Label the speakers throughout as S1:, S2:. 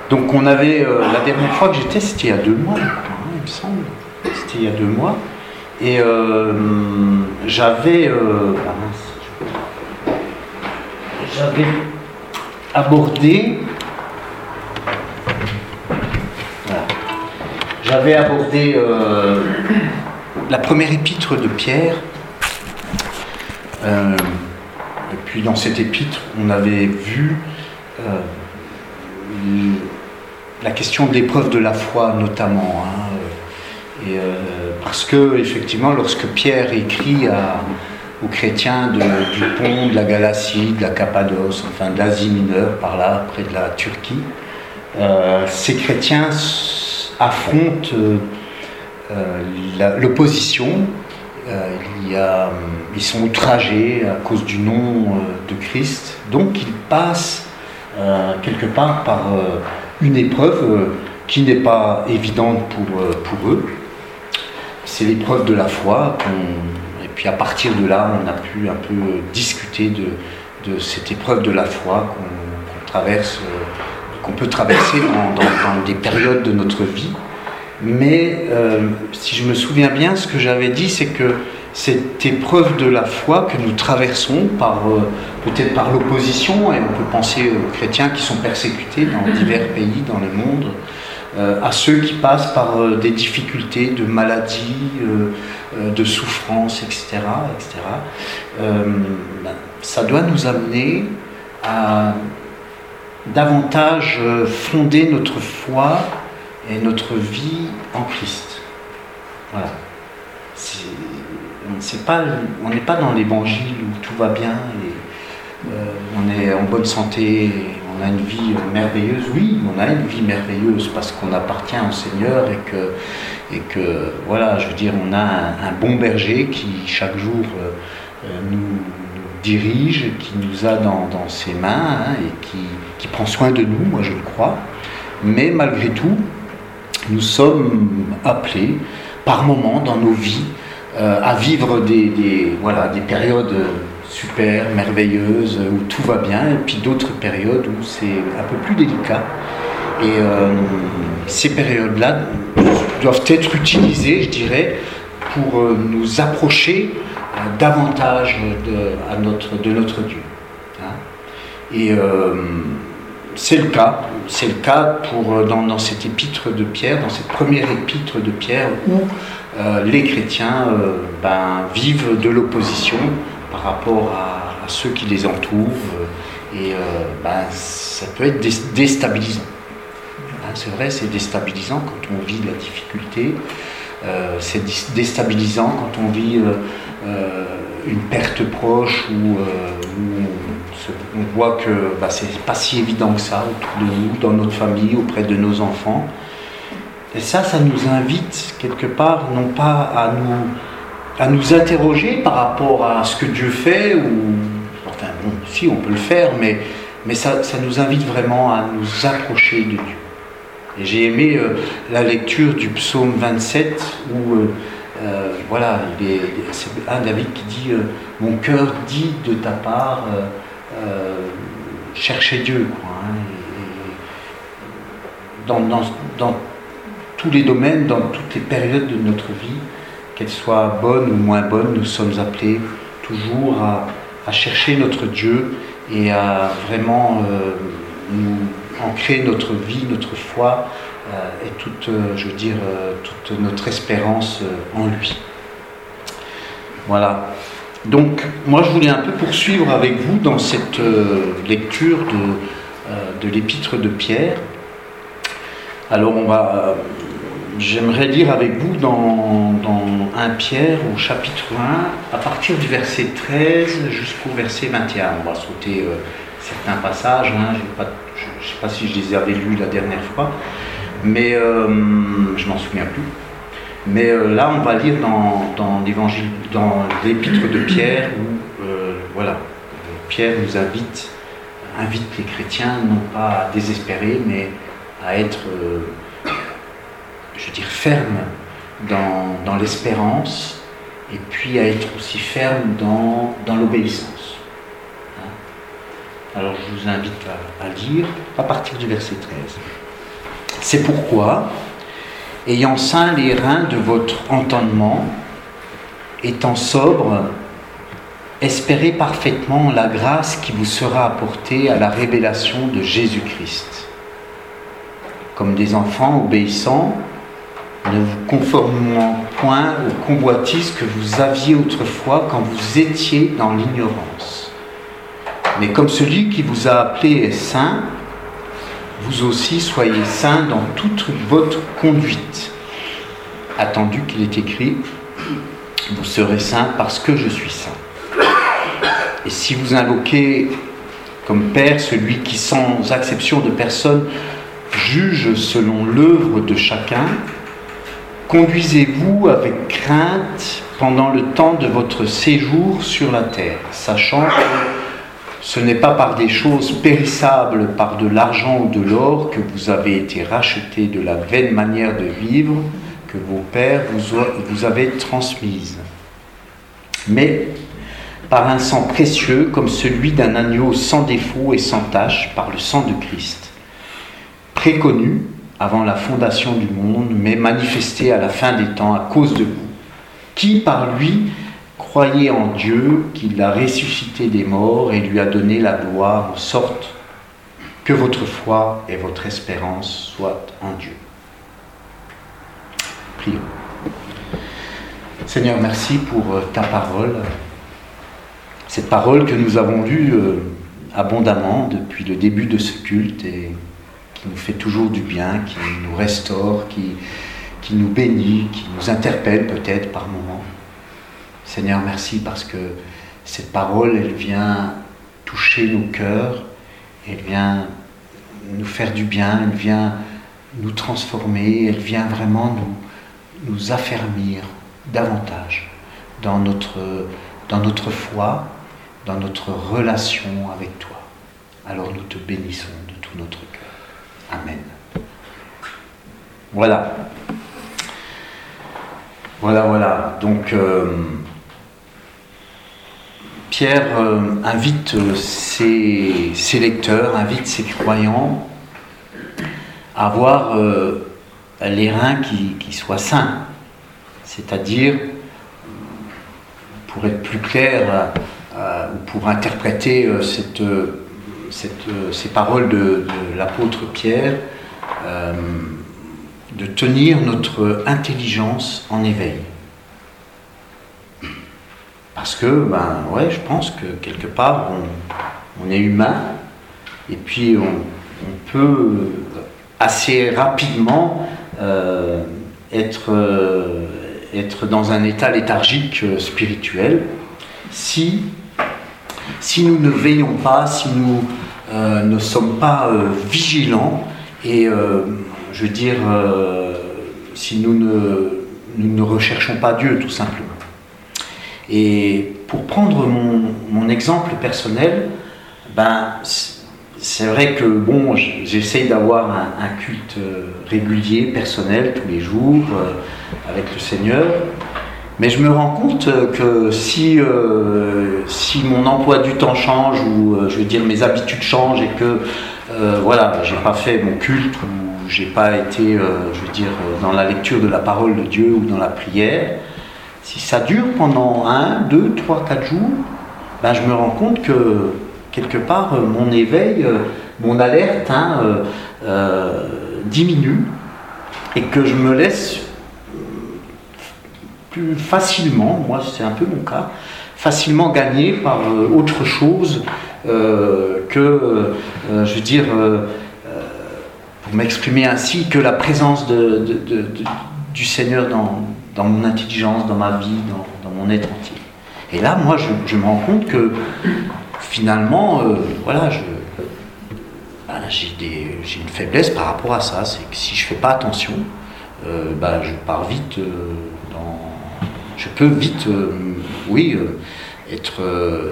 S1: Donc on avait, la dernière fois que j'étais, c'était il y a 2 mois, il me semble. C'était il y a 2 mois. Et j'avais abordé... Voilà. J'avais abordé la première épître de Pierre. Et puis dans cette épître, on avait vu la question de l'épreuve de la foi notamment. Parce que effectivement, lorsque Pierre écrit aux chrétiens du Pont, de la Galatie, de la Cappadoce, enfin de l'Asie mineure, par là, près de la Turquie, ces chrétiens affrontent l'opposition. Ils sont outragés à cause du nom de Christ, donc ils passent quelque part par une épreuve qui n'est pas évidente pour eux. C'est l'épreuve de la foi, et puis à partir de là, on a pu un peu discuter de cette épreuve de la foi qu'on peut traverser dans des périodes de notre vie. Mais si je me souviens bien, ce que j'avais dit, c'est que cette épreuve de la foi que nous traversons, peut-être par l'opposition, et on peut penser aux chrétiens qui sont persécutés dans divers pays dans le monde, à ceux qui passent par des difficultés de maladies, de souffrances, etc., ça doit nous amener à davantage fonder notre foi et notre vie en Christ. Voilà. On n'est pas dans l'évangile où tout va bien et on est en bonne santé et on a une vie merveilleuse. Oui, on a une vie merveilleuse parce qu'on appartient au Seigneur et que voilà, je veux dire, on a un bon berger qui chaque jour nous dirige, qui nous a dans ses mains et qui prend soin de nous, moi je le crois. Mais malgré tout, nous sommes appelés par moments dans nos vies à vivre des périodes super, merveilleuses, où tout va bien, et puis d'autres périodes où c'est un peu plus délicat. Et ces périodes-là doivent être utilisées, je dirais, pour nous approcher davantage de notre Dieu. Et c'est le cas dans cette épître de Pierre, dans cette première épître de Pierre, où les chrétiens vivent de l'opposition par rapport à ceux qui les entourent, et ça peut être déstabilisant. C'est vrai, c'est déstabilisant quand on vit de la difficulté, c'est déstabilisant quand on vit une perte proche où on voit que c'est pas si évident que ça autour de nous, dans notre famille, auprès de nos enfants. Et ça nous invite quelque part, non pas à nous interroger par rapport à ce que Dieu fait, si on peut le faire, mais ça nous invite vraiment à nous approcher de Dieu. Et j'ai aimé la lecture du psaume 27 où c'est un David qui dit mon cœur dit de ta part cherchez Dieu, dans tous les domaines, dans toutes les périodes de notre vie, qu'elles soient bonnes ou moins bonnes, nous sommes appelés toujours à chercher notre Dieu et à vraiment nous ancrer notre vie, notre foi et toute notre espérance en lui. Voilà. Donc, moi je voulais un peu poursuivre avec vous dans cette lecture de l'épître de Pierre. Alors j'aimerais lire avec vous dans 1 Pierre au chapitre 1, à partir du verset 13 jusqu'au verset 21. On va sauter certains passages, je ne sais pas si je les avais lus la dernière fois, mais je m'en souviens plus. Mais là, on va lire dans l'évangile, dans l'épître de Pierre, où Pierre nous invite les chrétiens non pas à désespérer, mais à être, fermes dans l'espérance, et puis à être aussi fermes dans l'obéissance. Alors je vous invite à lire à partir du verset 13. C'est pourquoi, ayant ceint les reins de votre entendement, étant sobre, espérez parfaitement la grâce qui vous sera apportée à la révélation de Jésus-Christ. Comme des enfants obéissants, ne vous conformant point aux convoitises que vous aviez autrefois quand vous étiez dans l'ignorance. Mais comme celui qui vous a appelé est saint, vous aussi soyez saints dans toute votre conduite. Attendu qu'il est écrit, vous serez saints parce que je suis saint. Et si vous invoquez comme Père celui qui, sans acception de personne, juge selon l'œuvre de chacun, conduisez-vous avec crainte pendant le temps de votre séjour sur la terre, sachant que ce n'est pas par des choses périssables, par de l'argent ou de l'or, que vous avez été rachetés de la vaine manière de vivre que vos pères vous avaient transmise, mais par un sang précieux comme celui d'un agneau sans défaut et sans tache, par le sang de Christ, préconnu avant la fondation du monde, mais manifesté à la fin des temps à cause de vous, qui par lui croyez en Dieu, qui l'a ressuscité des morts et lui a donné la gloire, en sorte que votre foi et votre espérance soient en Dieu. Prions. Seigneur, merci pour ta parole, cette parole que nous avons lue abondamment depuis le début de ce culte et qui nous fait toujours du bien, qui nous restaure, qui nous bénit, qui nous interpelle peut-être par moments. Seigneur, merci parce que cette parole, elle vient toucher nos cœurs, elle vient nous faire du bien, elle vient nous transformer, elle vient vraiment nous affermir davantage dans notre foi, dans notre relation avec toi. Alors nous te bénissons de tout notre cœur. Amen. Voilà. Donc, Pierre invite ses lecteurs, invite ses croyants à avoir les reins qui soient saints. C'est-à-dire, pour être plus clair, ou pour interpréter ces paroles de l'apôtre Pierre, de tenir notre intelligence en éveil. Parce que, je pense que quelque part, on est humain, et puis on peut assez rapidement être dans un état léthargique spirituel si nous ne veillons pas, si nous ne sommes pas vigilants et si nous ne recherchons pas Dieu tout simplement. Et pour prendre mon exemple personnel, c'est vrai que j'essaye d'avoir un culte régulier, personnel, tous les jours, avec le Seigneur. Mais je me rends compte que si mon emploi du temps change, ou mes habitudes changent, et que j'ai pas fait mon culte, ou j'ai pas été dans la lecture de la parole de Dieu ou dans la prière, si ça dure pendant 1, 2, 3, 4 jours, je me rends compte que quelque part mon éveil, mon alerte diminue, et que je me laisse plus facilement, moi c'est un peu mon cas, facilement gagné par autre chose que, pour m'exprimer ainsi, que la présence du Seigneur dans mon intelligence, dans ma vie, dans mon être entier. Et là, moi, je me rends compte que finalement, j'ai une faiblesse par rapport à ça. C'est que si je ne fais pas attention, je pars vite je peux vite, être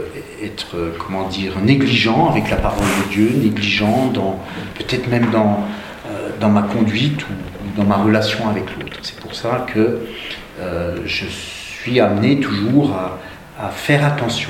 S1: négligent avec la parole de Dieu, négligent peut-être même dans ma conduite ou dans ma relation avec l'autre. C'est pour ça que je suis amené toujours à faire attention,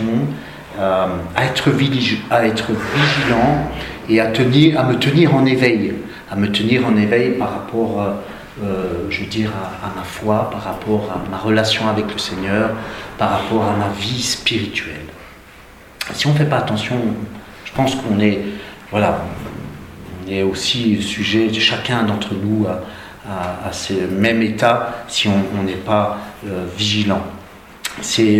S1: à être vigilant et à me tenir en éveil. à me tenir en éveil par rapport, je veux dire, à ma foi, par rapport à ma relation avec le Seigneur, par rapport à ma vie spirituelle. Si on ne fait pas attention, je pense qu'on est, voilà, on est aussi sujet, chacun d'entre nous, à ce même état si on n'est pas vigilant. C'est,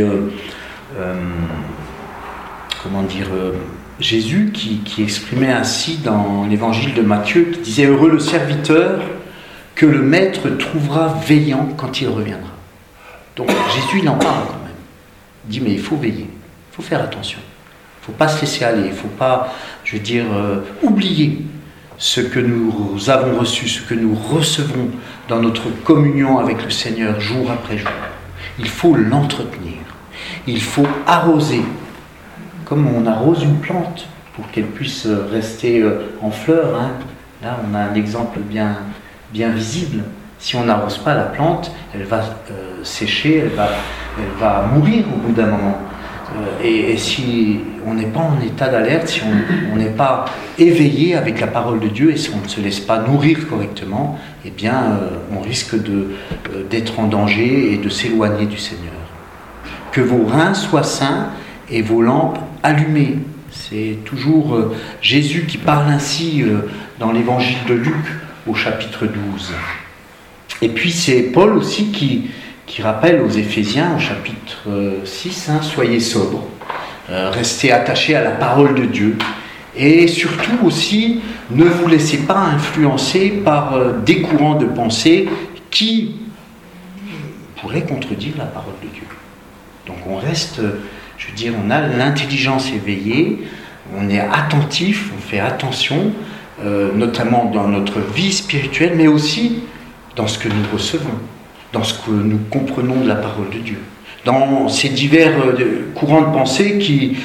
S1: comment dire, Jésus qui exprimait ainsi dans l'évangile de Matthieu, qui disait « Heureux le serviteur que le maître trouvera veillant quand il reviendra ». Donc Jésus, il en parle quand même. Il dit « Mais il faut veiller, il faut faire attention. Il ne faut pas se laisser aller, il ne faut pas, je veux dire, oublier ce que nous avons reçu, ce que nous recevons dans notre communion avec le Seigneur jour après jour. Il faut l'entretenir, il faut arroser, comme on arrose une plante pour qu'elle puisse rester en fleur. Hein. Là, on a un exemple bien visible. Si on n'arrose pas la plante, elle va sécher, elle va mourir au bout d'un moment. Et si on n'est pas en état d'alerte, si on n'est pas éveillé avec la parole de Dieu et si on ne se laisse pas nourrir correctement, eh bien, on risque d'être en danger et de s'éloigner du Seigneur. Que vos reins soient sains et vos lampes allumées. C'est toujours Jésus qui parle ainsi dans l'évangile de Luc au chapitre 12. Et puis c'est Paul aussi qui rappelle aux Éphésiens au chapitre 6, soyez sobres, restez attachés à la parole de Dieu et surtout aussi ne vous laissez pas influencer par des courants de pensée qui pourraient contredire la parole de Dieu. Donc on reste, je veux dire, on a l'intelligence éveillée, on est attentif, on fait attention, notamment dans notre vie spirituelle, mais aussi dans ce que nous recevons, dans ce que nous comprenons de la parole de Dieu, dans ces divers courants de pensée qui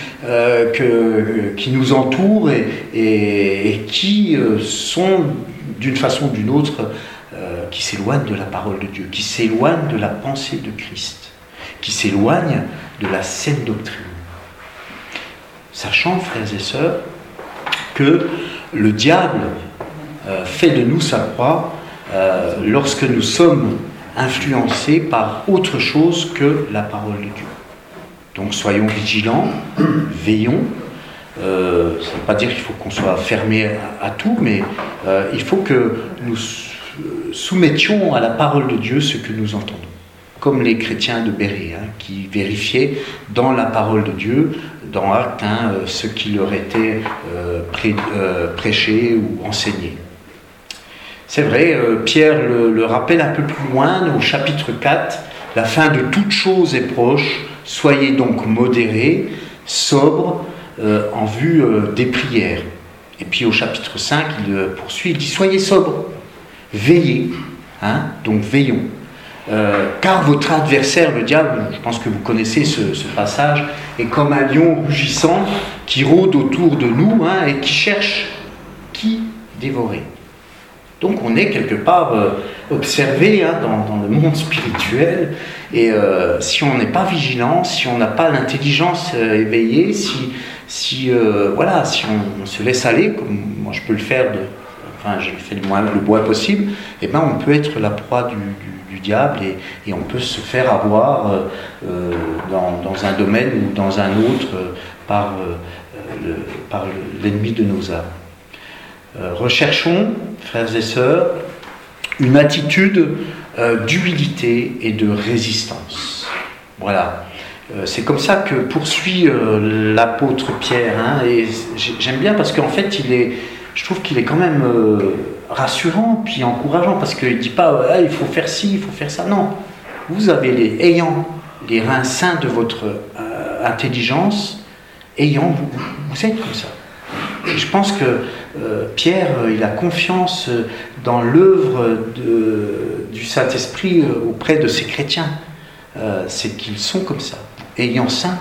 S1: nous entourent et qui sont d'une façon ou d'une autre qui s'éloignent de la parole de Dieu, qui s'éloignent de la pensée de Christ, qui s'éloignent de la saine doctrine. Sachant, frères et sœurs, que le diable fait de nous sa proie lorsque nous sommes influencés par autre chose que la parole de Dieu. Donc soyons vigilants, veillons. Ça ne veut pas dire qu'il faut qu'on soit fermé à tout, mais il faut que nous soumettions à la parole de Dieu ce que nous entendons. Comme les chrétiens de Bérée, qui vérifiaient dans la parole de Dieu, dans Actes, ce qui leur était prêché ou enseigné. C'est vrai, Pierre le rappelle un peu plus loin, au chapitre 4, « La fin de toute chose est proche, soyez donc modérés, sobres, en vue des prières. » Et puis au chapitre 5, il poursuit, il dit « Soyez sobres, veillez, donc veillons. Car votre adversaire, le diable, je pense que vous connaissez ce passage, est comme un lion rugissant qui rôde autour de nous et qui cherche qui dévorer. » Donc on est quelque part observé dans le monde spirituel et si on n'est pas vigilant, si on n'a pas l'intelligence éveillée, si on se laisse aller, comme moi je peux le faire, j'ai fait le moins possible, eh ben on peut être la proie du diable et on peut se faire avoir dans un domaine ou dans un autre par l'ennemi de nos âmes. Recherchons, frères et sœurs, une attitude d'humilité et de résistance. Voilà. C'est comme ça que poursuit l'apôtre Pierre. Et j'aime bien parce qu'en fait, je trouve qu'il est quand même rassurant puis encourageant parce qu'il ne dit pas il faut faire ci, il faut faire ça. Non. Vous avez ayant les reins sains de votre intelligence, vous êtes comme ça. Et je pense que Pierre, il a confiance dans l'œuvre du Saint-Esprit auprès de ces chrétiens. C'est qu'ils sont comme ça, ayant saint.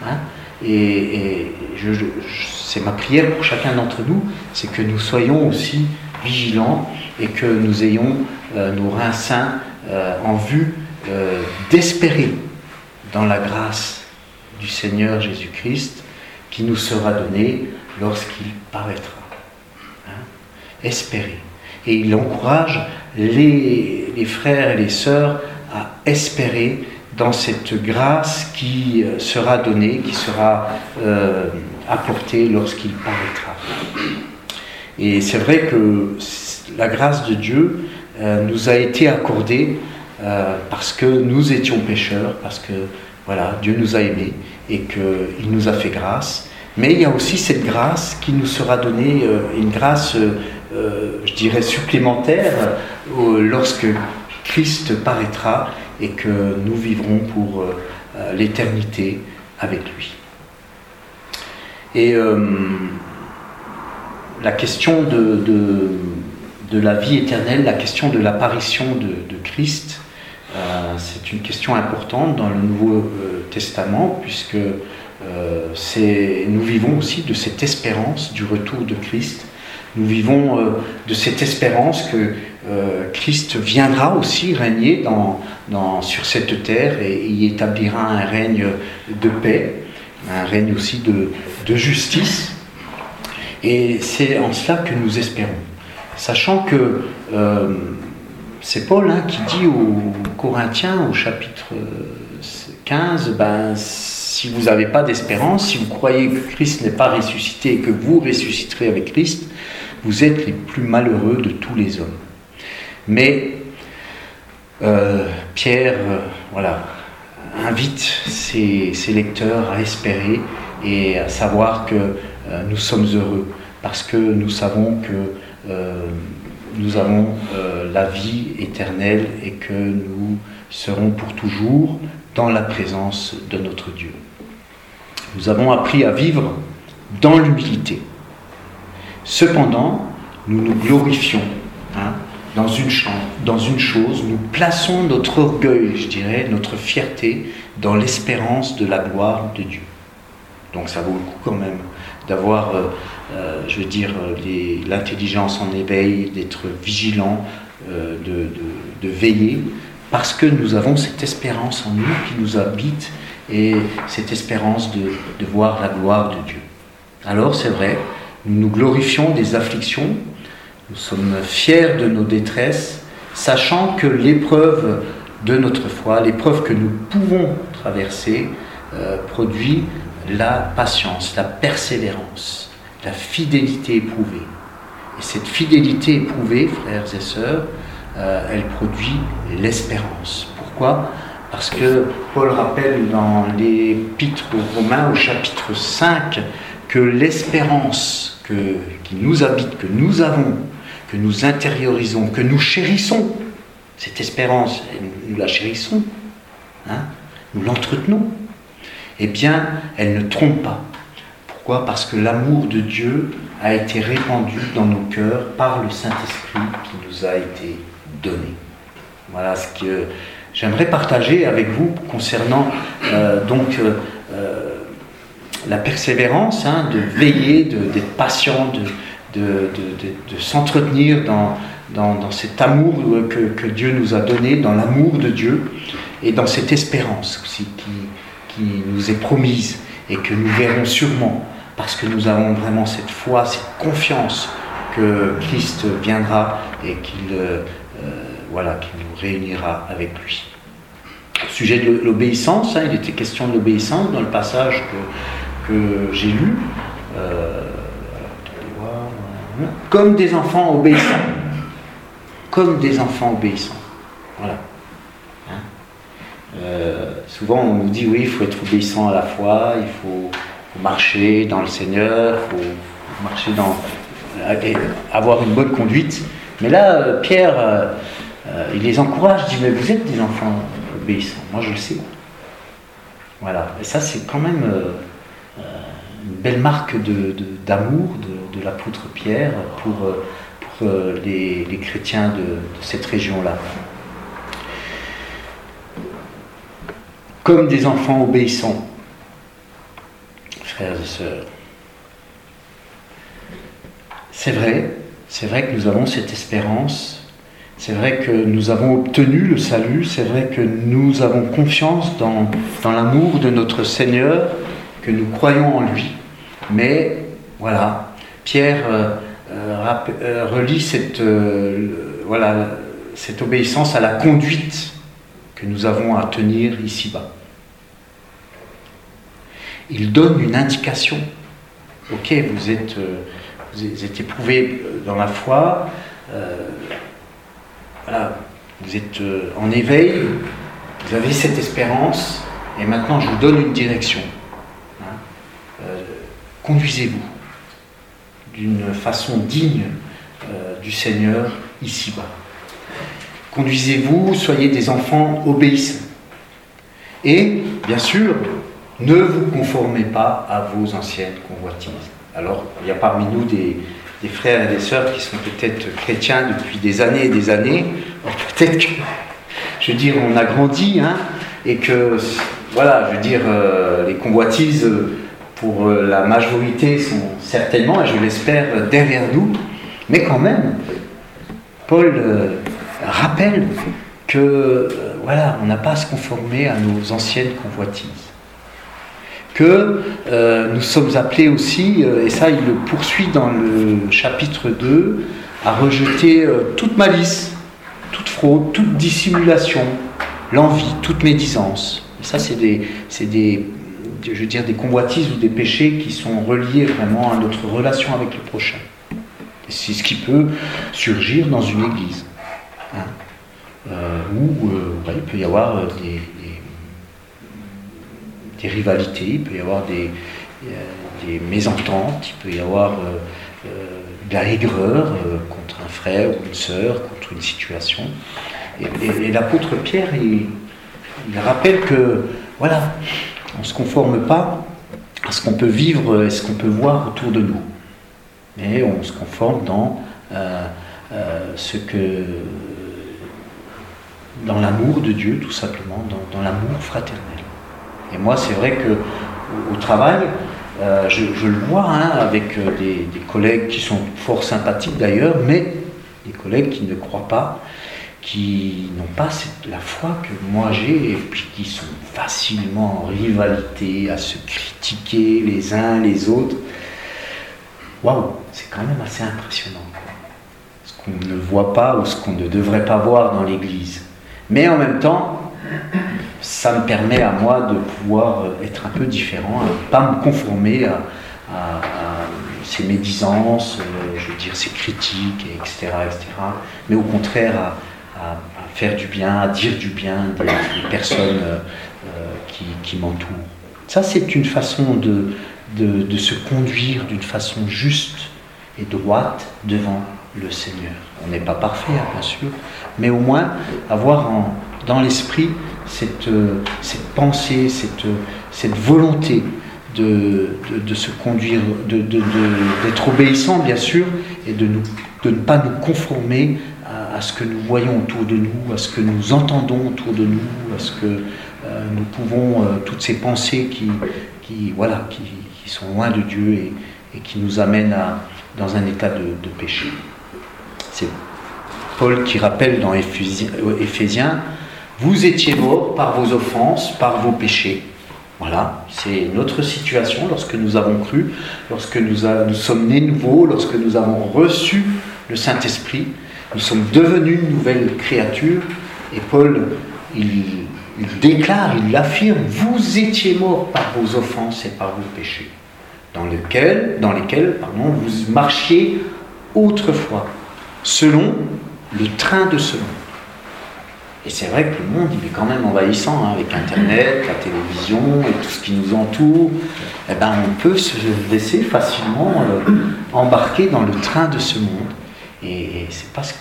S1: Et c'est ma prière pour chacun d'entre nous, c'est que nous soyons aussi vigilants et que nous ayons nos reins saints en vue d'espérer dans la grâce du Seigneur Jésus-Christ qui nous sera donnée lorsqu'il paraîtra. Espérer. Et il encourage les frères et les sœurs à espérer dans cette grâce qui sera donnée, qui sera apportée lorsqu'il paraîtra. Et c'est vrai que la grâce de Dieu nous a été accordée parce que nous étions pécheurs, parce que voilà, Dieu nous a aimés et qu'il nous a fait grâce. Mais il y a aussi cette grâce qui nous sera donnée, une grâce, je dirais, supplémentaire lorsque Christ paraîtra et que nous vivrons pour l'éternité avec lui. Et la question de la vie éternelle, la question de l'apparition de Christ, c'est une question importante dans le Nouveau Testament, puisque nous vivons aussi de cette espérance du retour de Christ. Nous vivons de cette espérance que Christ viendra aussi régner sur cette terre et y établira un règne de paix, un règne aussi de justice. Et c'est en cela que nous espérons. Sachant que c'est Paul qui dit aux Corinthiens, au chapitre 15, si vous n'avez pas d'espérance, si vous croyez que Christ n'est pas ressuscité et que vous ressusciterez avec Christ, vous êtes les plus malheureux de tous les hommes. Mais Pierre invite ses lecteurs à espérer et à savoir que nous sommes heureux, parce que nous savons que nous avons la vie éternelle et que nous serons pour toujours dans la présence de notre Dieu. Nous avons appris à vivre dans l'humilité. Cependant, nous nous glorifions dans une chose, nous plaçons notre orgueil, je dirais, notre fierté dans l'espérance de la gloire de Dieu. Donc ça vaut le coup quand même d'avoir, l'intelligence en éveil, d'être vigilant, de veiller, parce que nous avons cette espérance en nous qui nous habite et cette espérance de voir la gloire de Dieu. Alors c'est vrai, nous nous glorifions des afflictions, nous sommes fiers de nos détresses, sachant que l'épreuve de notre foi, l'épreuve que nous pouvons traverser, produit la patience, la persévérance, la fidélité éprouvée. Et cette fidélité éprouvée, frères et sœurs, elle produit l'espérance. Pourquoi ? Parce que Paul rappelle dans l'Épître aux Romains, au chapitre 5, que l'espérance qui nous habite, que nous avons, que nous intériorisons, que nous chérissons, cette espérance, nous la chérissons, nous l'entretenons, eh bien, elle ne trompe pas. Pourquoi ? Parce que l'amour de Dieu a été répandu dans nos cœurs par le Saint-Esprit qui nous a été donné. Voilà ce que j'aimerais partager avec vous concernant la persévérance, de veiller, d'être patient, de s'entretenir dans cet amour que Dieu nous a donné, dans l'amour de Dieu et dans cette espérance aussi qui nous est promise et que nous verrons sûrement parce que nous avons vraiment cette foi, cette confiance que Christ viendra et qu'il nous réunira avec lui. Au sujet de l'obéissance, il était question de l'obéissance dans le passage que j'ai lu. Comme des enfants obéissants. Comme des enfants obéissants. Voilà. Souvent on nous dit oui, il faut être obéissant à la foi, il faut marcher dans le Seigneur, il faut marcher avoir une bonne conduite. Mais là, Pierre, il les encourage, il dit mais vous êtes des enfants obéissants, moi je le sais. Voilà, et ça c'est quand même une belle marque d'amour de l'apôtre Pierre pour les chrétiens de cette région-là. Comme des enfants obéissants, frères et sœurs. C'est vrai que nous avons cette espérance, c'est vrai que nous avons obtenu le salut, c'est vrai que nous avons confiance dans l'amour de notre Seigneur, que nous croyons en lui. Mais voilà, Pierre relie cette obéissance à la conduite que nous avons à tenir ici-bas. Il donne une indication. Ok, vous êtes éprouvé dans la foi, vous êtes en éveil, vous avez cette espérance, et maintenant je vous donne une direction. Conduisez-vous d'une façon digne du Seigneur ici-bas. Conduisez-vous, soyez des enfants obéissants. Et, bien sûr, ne vous conformez pas à vos anciennes convoitises. Alors, il y a parmi nous des frères et des sœurs qui sont peut-être chrétiens depuis des années et des années. Alors, peut-être que, je veux dire, on a grandi, et que, les convoitises, pour la majorité, sont certainement, et je l'espère, derrière nous. Mais quand même, Paul rappelle que, on n'a pas à se conformer à nos anciennes convoitises. Que nous sommes appelés aussi, et ça il le poursuit dans le chapitre 2, à rejeter toute malice, toute fraude, toute dissimulation, l'envie, toute médisance. Et ça c'est des convoitises ou des péchés qui sont reliés vraiment à notre relation avec le prochain. Et c'est ce qui peut surgir dans une église, où il peut y avoir des rivalités, il peut y avoir des mésententes, il peut y avoir de la aigreur contre un frère ou une sœur, contre une situation. Et l'apôtre Pierre, il rappelle que, on ne se conforme pas à ce qu'on peut vivre et ce qu'on peut voir autour de nous. Mais on se conforme dans dans l'amour de Dieu, tout simplement, dans l'amour fraternel. Et moi, c'est vrai qu'au travail, je le vois avec des collègues qui sont fort sympathiques d'ailleurs, mais des collègues qui ne croient pas, qui n'ont pas la foi que moi j'ai, et puis qui sont facilement en rivalité, à se critiquer les uns les autres. Waouh, c'est quand même assez impressionnant, ce qu'on ne voit pas ou ce qu'on ne devrait pas voir dans l'Église. Mais en même temps, ça me permet à moi de pouvoir être un peu différent, à ne pas me conformer à ces médisances, ces critiques, etc., mais au contraire à faire du bien, à dire du bien des personnes qui m'entourent. Ça, c'est une façon de se conduire d'une façon juste et droite devant le Seigneur. On n'est pas parfait, bien sûr, mais au moins avoir dans l'esprit cette pensée, cette volonté de se conduire, d'être obéissant, bien sûr, et de ne pas nous conformer à ce que nous voyons autour de nous, à ce que nous entendons autour de nous, à ce que nous pouvons, toutes ces pensées qui sont loin de Dieu et qui nous amènent dans un état de péché. C'est Paul qui rappelle dans Éphésiens, vous étiez morts par vos offenses, par vos péchés. Voilà, c'est notre situation lorsque nous avons cru, lorsque nous sommes nés nouveaux, lorsque nous avons reçu le Saint-Esprit, nous sommes devenus une nouvelle créature. Et Paul, il déclare, il l'affirme, vous étiez morts par vos offenses et par vos péchés, dans lesquels vous marchiez autrefois, selon le train de ce monde. Et c'est vrai que le monde, il est quand même envahissant, avec Internet, la télévision et tout ce qui nous entoure. On peut se laisser facilement embarquer dans le train de ce monde. Et c'est pas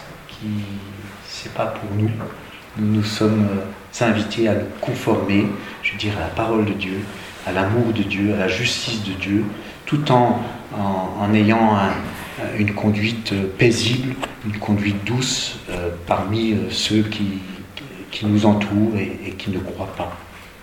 S1: pour nous. Nous sommes invités à nous conformer, à la parole de Dieu, à l'amour de Dieu, à la justice de Dieu, tout en ayant une conduite paisible, une conduite douce parmi ceux qui nous entourent et qui ne croient pas.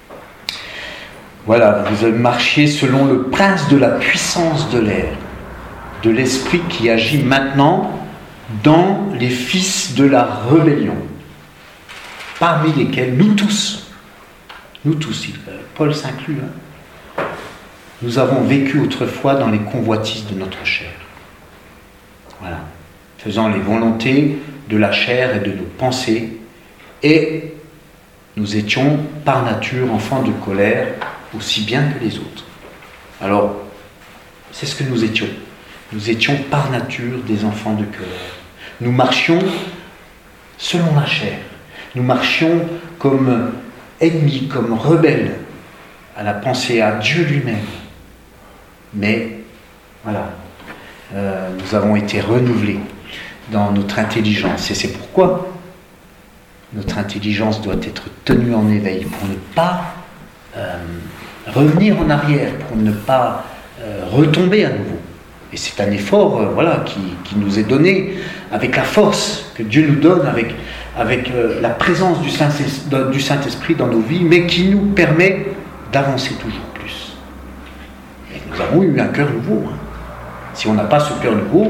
S1: Voilà, vous marchiez selon le prince de la puissance de l'air, de l'esprit qui agit maintenant dans les fils de la rébellion, parmi lesquels nous tous, Paul s'inclut, nous avons vécu autrefois dans les convoitises de notre chair. Voilà. Faisant les volontés de la chair et de nos pensées, et nous étions par nature enfants de colère, aussi bien que les autres. Alors, c'est ce que nous étions. Nous étions par nature des enfants de colère. Nous marchions selon la chair. Nous marchions comme ennemis, comme rebelles à la pensée, à Dieu lui-même. Mais, voilà, nous avons été renouvelés dans notre intelligence. Et c'est pourquoi notre intelligence doit être tenue en éveil, pour ne pas revenir en arrière, pour ne pas retomber à nouveau. Et c'est un effort qui nous est donné avec la force que Dieu nous donne, avec la présence du Saint-Esprit dans nos vies, mais qui nous permet d'avancer toujours plus. Et nous avons eu un cœur nouveau. Si on n'a pas ce cœur nouveau,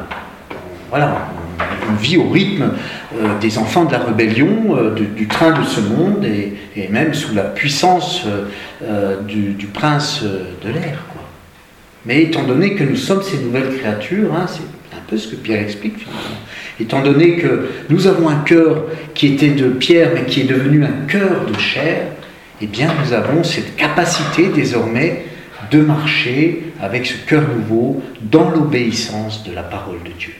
S1: on vit au rythme des enfants de la rébellion, du train de ce monde, et même sous la puissance du prince de l'air. Mais étant donné que nous sommes ces nouvelles créatures, c'est un peu ce que Pierre explique finalement, étant donné que nous avons un cœur qui était de pierre, mais qui est devenu un cœur de chair, eh bien nous avons cette capacité désormais de marcher avec ce cœur nouveau dans l'obéissance de la parole de Dieu.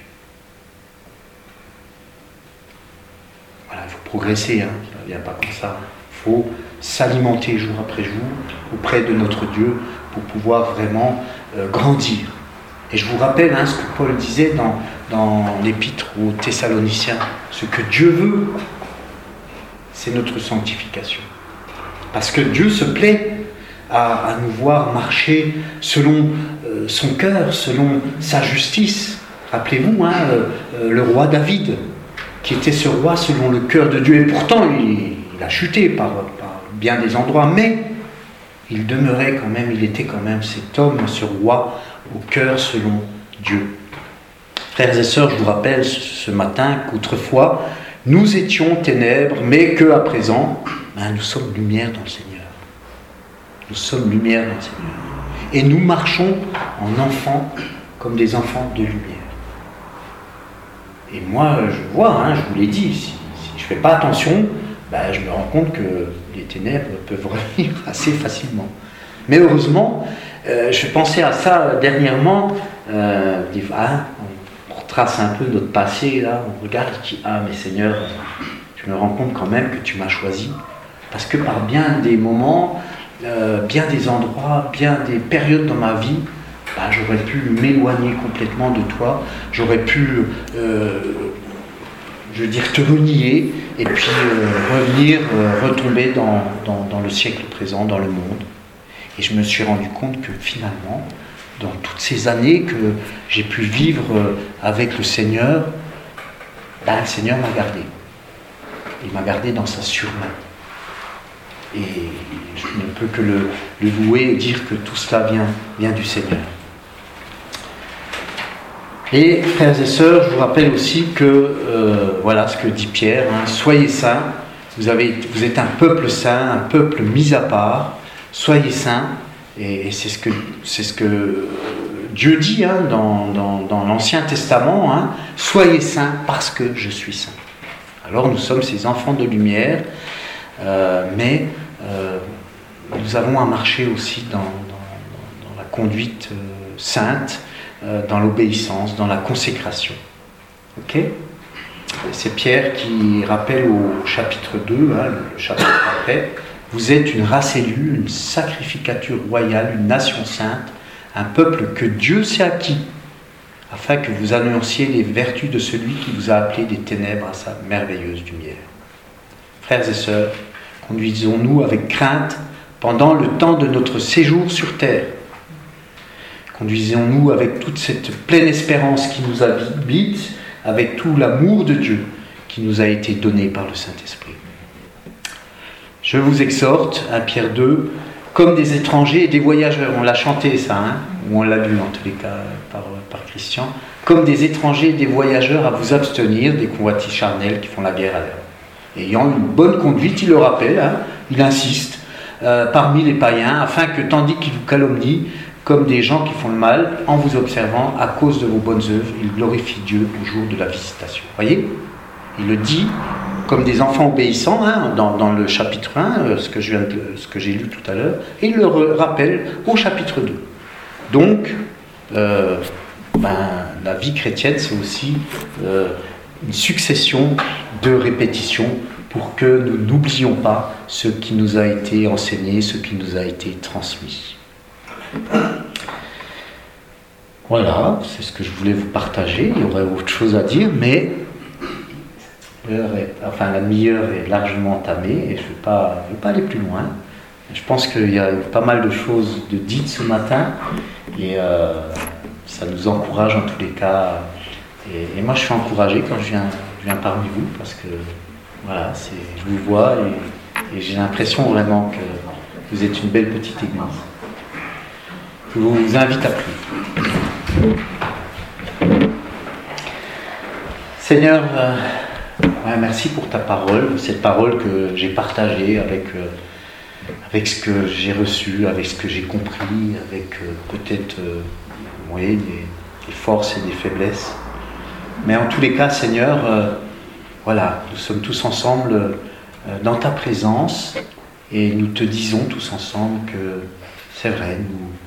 S1: Voilà, il faut progresser, ça ne vient pas comme ça. Il faut s'alimenter jour après jour auprès de notre Dieu pour pouvoir vraiment grandir. Et je vous rappelle ce que Paul disait dans l'épître aux Thessaloniciens. Ce que Dieu veut, c'est notre sanctification. Parce que Dieu se plaît à nous voir marcher selon son cœur, selon sa justice. Rappelez-vous, le roi David, qui était ce roi selon le cœur de Dieu. Et pourtant, il a chuté par bien des endroits, mais il demeurait quand même, il était quand même cet homme, ce roi, au cœur selon Dieu. Frères et sœurs, je vous rappelle ce matin qu'autrefois, nous étions ténèbres, mais qu'à présent, nous sommes lumière dans le Seigneur. Nous sommes lumière dans le Seigneur. Et nous marchons en enfants, comme des enfants de lumière. Et moi, je vois, je vous l'ai dit, si je ne fais pas attention, je me rends compte que les ténèbres peuvent revenir assez facilement. Mais heureusement, je pensais à ça dernièrement, on retrace un peu notre passé, là, on regarde et dit, mais Seigneur, je me rends compte quand même que tu m'as choisi, parce que par bien des moments, bien des endroits, bien des périodes dans ma vie, j'aurais pu m'éloigner complètement de toi, j'aurais pu te renier, et puis revenir, retomber dans le siècle présent, dans le monde. Et je me suis rendu compte que finalement, dans toutes ces années que j'ai pu vivre avec le Seigneur, le Seigneur m'a gardé. Il m'a gardé dans sa surmain. Et je ne peux que le louer et dire que tout cela vient du Seigneur. Et frères et sœurs, je vous rappelle aussi que, voilà ce que dit Pierre, soyez saints, vous êtes un peuple saint, un peuple mis à part, soyez saints, et c'est ce que Dieu dit dans l'Ancien Testament, soyez saints parce que je suis saint. Alors nous sommes ces enfants de lumière, mais nous avons à marcher aussi dans la conduite sainte, dans l'obéissance, dans la consécration. Ok ? C'est Pierre qui rappelle au chapitre 2, le chapitre après, vous êtes une race élue, une sacrificature royale, une nation sainte, un peuple que Dieu s'est acquis, afin que vous annonciez les vertus de celui qui vous a appelé des ténèbres à sa merveilleuse lumière. Frères et sœurs, conduisons-nous avec crainte pendant le temps de notre séjour sur terre. Conduisons-nous avec toute cette pleine espérance qui nous habite, avec tout l'amour de Dieu qui nous a été donné par le Saint-Esprit. Je vous exhorte, Pierre 2, comme des étrangers et des voyageurs, on l'a chanté ça, ou on l'a lu en tous les cas par Christian, comme des étrangers et des voyageurs à vous abstenir des convoitises charnelles qui font la guerre à l'âme. Ayant une bonne conduite, il le rappelle, il insiste, parmi les païens, afin que tandis qu'ils vous calomnient, comme des gens qui font le mal, en vous observant, à cause de vos bonnes œuvres, ils glorifient Dieu au jour de la visitation. Voyez ? Il le dit comme des enfants obéissants, hein, dans le chapitre 1, ce que j'ai lu tout à l'heure, et il le rappelle au chapitre 2. Donc, la vie chrétienne, c'est aussi une succession de répétitions pour que nous n'oublions pas ce qui nous a été enseigné, ce qui nous a été transmis. Voilà, c'est ce que je voulais vous partager. Il y aurait autre chose à dire, mais la demi-heure est largement entamée et je ne veux pas aller plus loin. Je pense qu'il y a pas mal de choses de dites ce matin et ça nous encourage en tous les cas. Et moi, je suis encouragé quand je viens parmi vous parce que voilà, je vous vois et j'ai l'impression vraiment que vous êtes une belle petite église. Je vous invite à prier. Seigneur, merci pour ta parole, cette parole que j'ai partagée avec ce que j'ai reçu, avec ce que j'ai compris, avec peut-être des forces et des faiblesses. Mais en tous les cas, Seigneur, nous sommes tous ensemble dans ta présence et nous te disons tous ensemble que c'est vrai,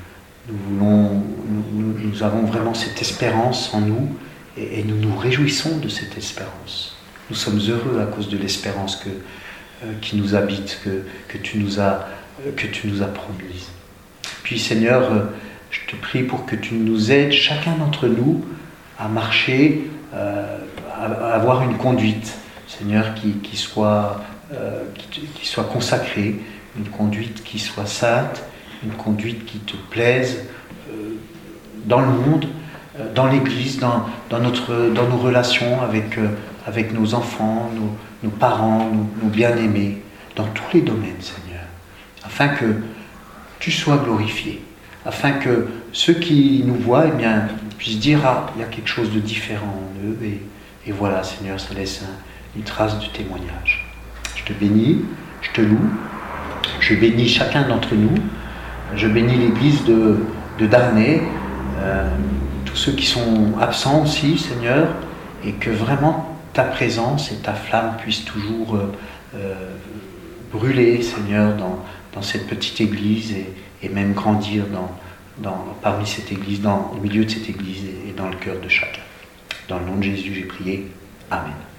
S1: nous avons vraiment cette espérance en nous et nous nous réjouissons de cette espérance. Nous sommes heureux à cause de l'espérance qui nous habite, que tu nous as promise. Puis Seigneur, je te prie pour que tu nous aides, chacun d'entre nous, à marcher, à avoir une conduite, Seigneur, qui soit consacrée, une conduite qui soit sainte, une conduite qui te plaise dans le monde, dans l'Église, dans nos relations avec nos enfants, nos parents, nos bien-aimés, dans tous les domaines, Seigneur, afin que tu sois glorifié, afin que ceux qui nous voient puissent dire « il y a quelque chose de différent en eux » et voilà, Seigneur, ça laisse une trace de témoignage. Je te bénis, je te loue, je bénis chacun d'entre nous, je bénis l'Église de Darney, tous ceux qui sont absents aussi, Seigneur, et que vraiment ta présence et ta flamme puissent toujours brûler, Seigneur, dans cette petite Église et même grandir parmi cette Église, au milieu de cette Église et dans le cœur de chacun. Dans le nom de Jésus, j'ai prié. Amen.